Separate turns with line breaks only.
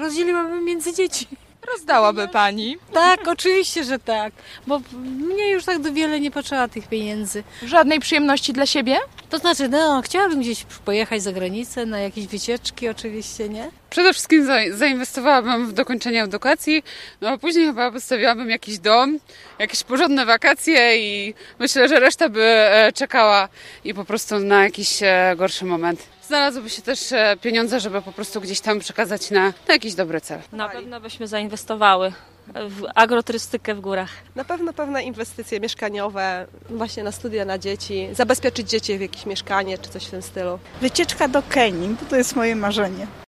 rozdzieliłabym między dzieci.
Rozdałaby pani?
Tak, oczywiście, że tak, bo mnie już tak do wiele nie potrzeba tych pieniędzy.
Żadnej przyjemności dla siebie?
To znaczy, chciałabym gdzieś pojechać za granicę, na jakieś wycieczki oczywiście, nie?
Przede wszystkim zainwestowałabym w dokończenie edukacji, a później chyba postawiłabym jakiś dom, jakieś porządne wakacje i myślę, że reszta by czekała i po prostu na jakiś gorszy moment. Znalazłyby się też pieniądze, żeby po prostu gdzieś tam przekazać na jakiś dobry cel.
Na pewno byśmy zainwestowały w agroturystykę w górach.
Na pewno pewne inwestycje mieszkaniowe, właśnie na studia na dzieci, zabezpieczyć dzieci w jakieś mieszkanie czy coś w tym stylu.
Wycieczka do Kenii, bo to jest moje marzenie.